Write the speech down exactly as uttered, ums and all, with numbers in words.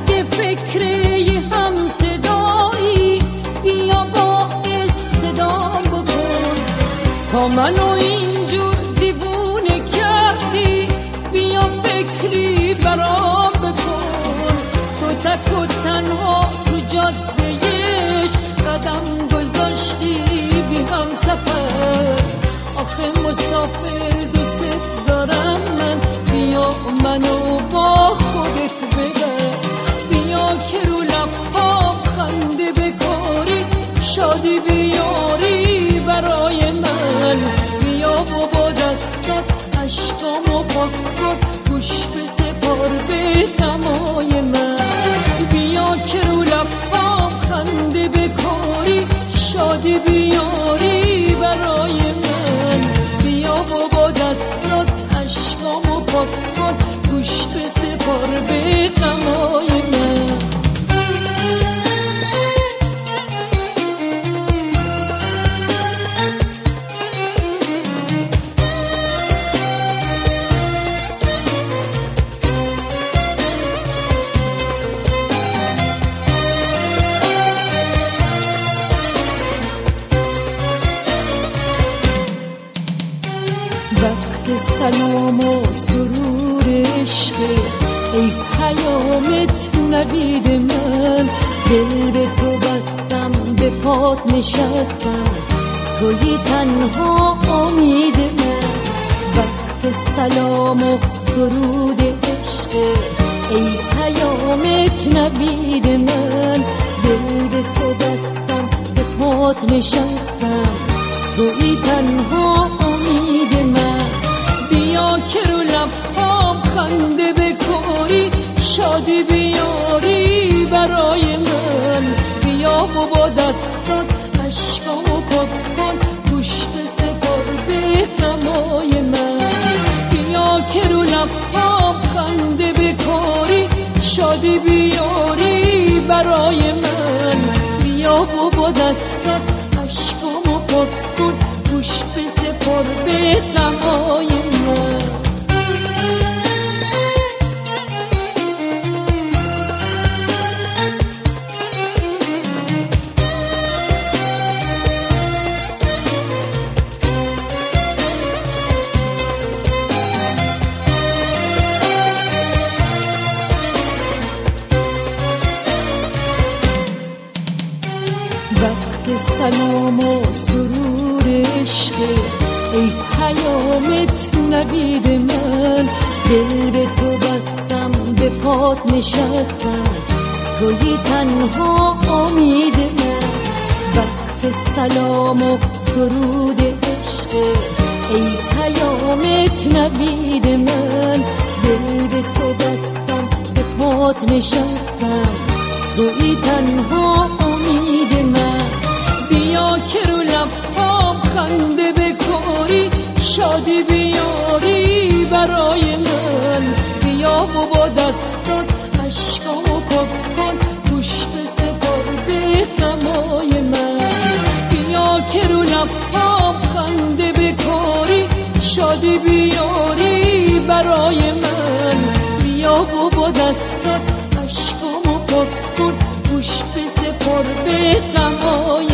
اگه فکری هم صدایی بیا باعث صدام بکن، تا منو اینجور دیوونه کردی بیا فکری برام بکن. تو تک و تنها تو جادهش قدم گذاشتی بی هم سفر، آخه مسافر دوست دارم من، بیا منو با خودت ببر. بیا که رو لبام خنده بکاری، شادی بیاری برای من. بیا و با دستات عشقامو پاک کن، گوش به سپار به دمای من. بیا که رو لبام خنده بکاری، شادی بیاری برای من. بیا و با دستات عشقامو پاک کن، گوش به سپار به دمای من. وقت سلام و سرور عشقه، ای پیامت نوید من. دل به تو بستم، به پات نشستم، توی تنها امید من. وقت سلام و سرود عشقه، ای پیامت نوید من. دل به تو بستم، به پات نشستم، توی تنها امید من. بیا که رو لبام خنده بکاری، شادی بیاری برای من. بیا و با دستات عشقامو پاک کن، گوش به سپار به دمای من. بیا که رو لبام خنده بکاری، شادی بیاری برای من. بیا و با دستات عشقامو پاک کن، گوش به سپار به دمای من. وقت سلام و سرور عشقه، ای پیامت نوید من. دل به تو بستم، به پات نشستم، توی تنها امید من. وقت سلام و سرود عشقه، ای پیامت نوید من. دل به تو بستم، به پات نشستم، توی تنها امید من. بیا که رو لبام خنده بکاری، شادی بیاری برای من. بیا و با دستات عشقامو پاک کن، گوش به سپار به دمای من. بیا که رو لبام خنده بکاری، شادی بیاری برای من. بیا و با دستات عشقامو پاک کن، گوش به سپار به دمای